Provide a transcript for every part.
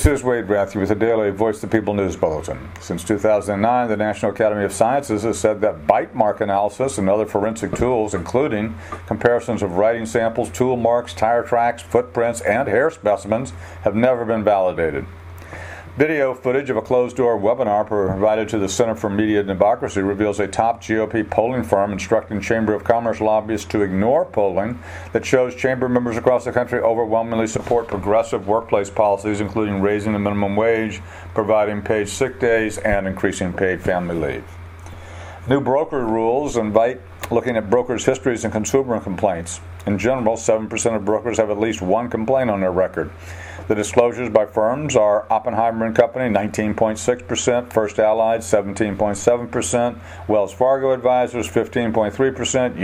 This is Wade Rathke with the Daily Voice of the People News Bulletin. Since 2009, the National Academy of Sciences has said that bite mark analysis and other forensic tools, including comparisons of writing samples, tool marks, tire tracks, footprints, and hair specimens, have never been validated. Video footage of a closed-door webinar provided to the Center for Media Democracy reveals a top GOP polling firm instructing Chamber of Commerce lobbyists to ignore polling that shows chamber members across the country overwhelmingly support progressive workplace policies, including raising the minimum wage, providing paid sick days, and increasing paid family leave. New broker rules invite looking at brokers' histories and consumer complaints. In general, 7% of brokers have at least one complaint on their record. The disclosures by firms are Oppenheimer & Company, 19.6%, First Allied, 17.7%, Wells Fargo Advisors, 15.3%,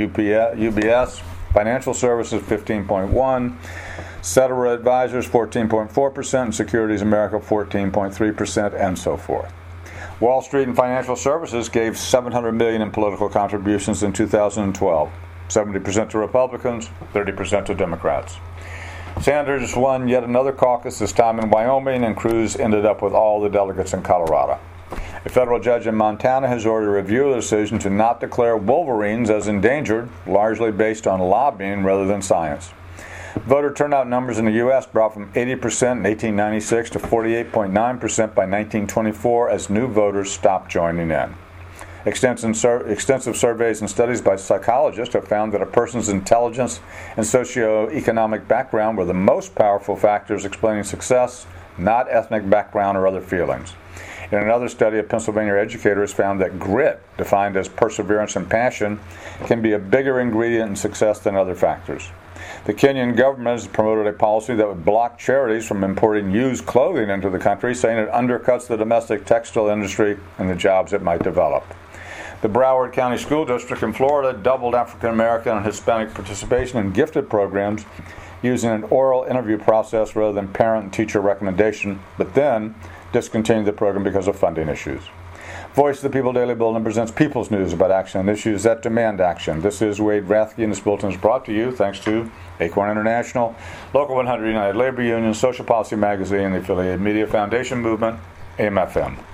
UBS Financial Services, 15.1%, Cetera Advisors, 14.4%, and Securities America, 14.3%, and so forth. Wall Street and Financial Services gave $700 million in political contributions in 2012, 70% to Republicans, 30% to Democrats. Sanders won yet another caucus, this time in Wyoming, and Cruz ended up with all the delegates in Colorado. A federal judge in Montana has ordered a review of the decision to not declare wolverines as endangered, largely based on lobbying rather than science. Voter turnout numbers in the U.S. dropped from 80% in 1896 to 48.9% by 1924 as new voters stopped joining in. Extensive surveys and studies by psychologists have found that a person's intelligence and socioeconomic background were the most powerful factors explaining success, not ethnic background or other feelings. In another study, a Pennsylvania educator has found that grit, defined as perseverance and passion, can be a bigger ingredient in success than other factors. The Kenyan government has promoted a policy that would block charities from importing used clothing into the country, saying it undercuts the domestic textile industry and the jobs it might develop. The Broward County School District in Florida doubled African American and Hispanic participation in gifted programs using an oral interview process rather than parent and teacher recommendation, but then discontinued the program because of funding issues. Voice of the People Daily Bulletin presents people's news about action and issues that demand action. This is Wade Rathke, and this bulletin is brought to you thanks to Acorn International, Local 100 United Labor Union, Social Policy Magazine, the Affiliated Media Foundation Movement, AMFM.